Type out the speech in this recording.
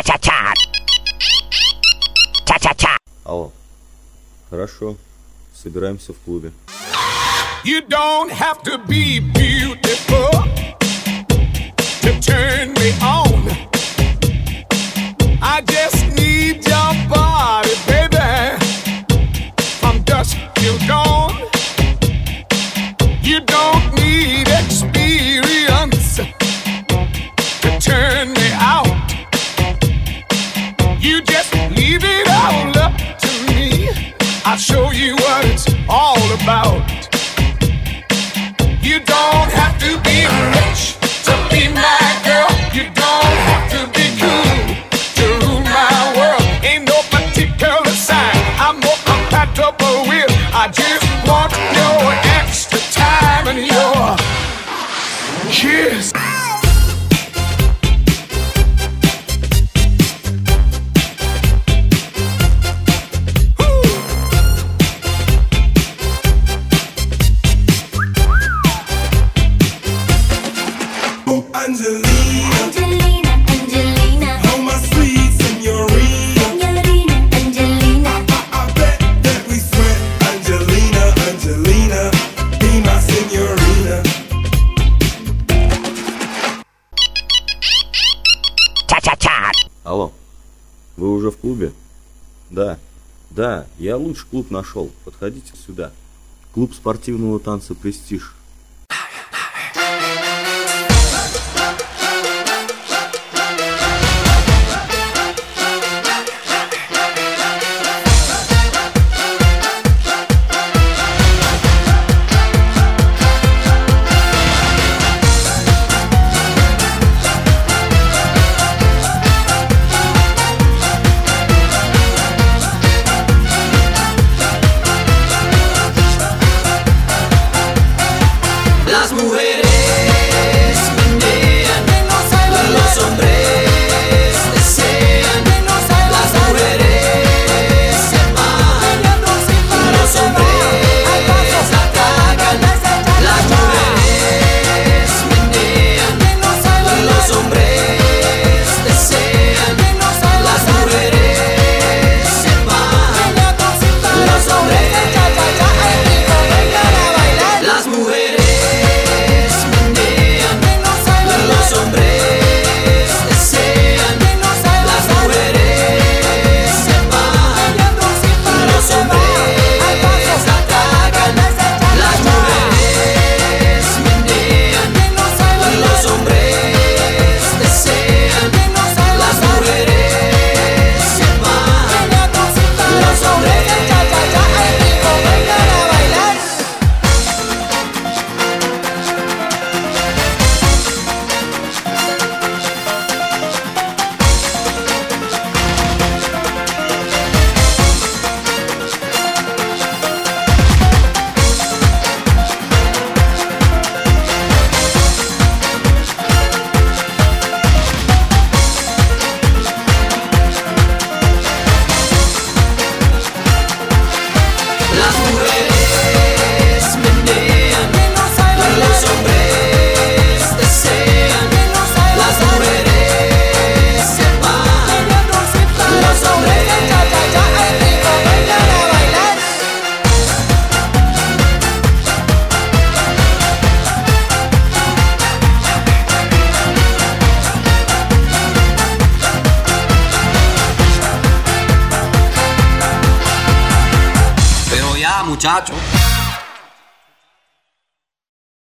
Ча-ча-ча. Ча-ча-ча. Алло. Хорошо. Собираемся в клубе. You don't have to be beautiful to turn me on. I just need your body, baby, from dusk till dawn. You don't need experience to turn me out. You just leave it all up to me. I'll show you what it's all about. You don't have to be rich to be my girl. You don't have to be cool to rule my world. Ain't no particular sign I'm more compatible with. I just want your extra time and your kiss. Angelina, Angelina, Angelina, oh my sweet señorita. Angelina, Angelina, I bet that we sweat. Angelina, Angelina, be my señorita. Ча-ча-ча. Алло. Вы уже в клубе? Да. Да, я лучший клуб нашел. Подходите сюда. Клуб спортивного танца «Престиж». Las mujeres menean, los hombres desean. Las mujeres se van, los hombres atacan. Las mujeres menean, los hombres desean. Las mujeres se van, los hombres. Las mujeres los hombres desean, las mujeres se van, los hombres atacan. Las mujeres menean, los hombres desean, las mujeres se van, los hombres. Las mujeres menean, los hombres desean. Las mujeres se van, los hombres. Pero ya, muchacho.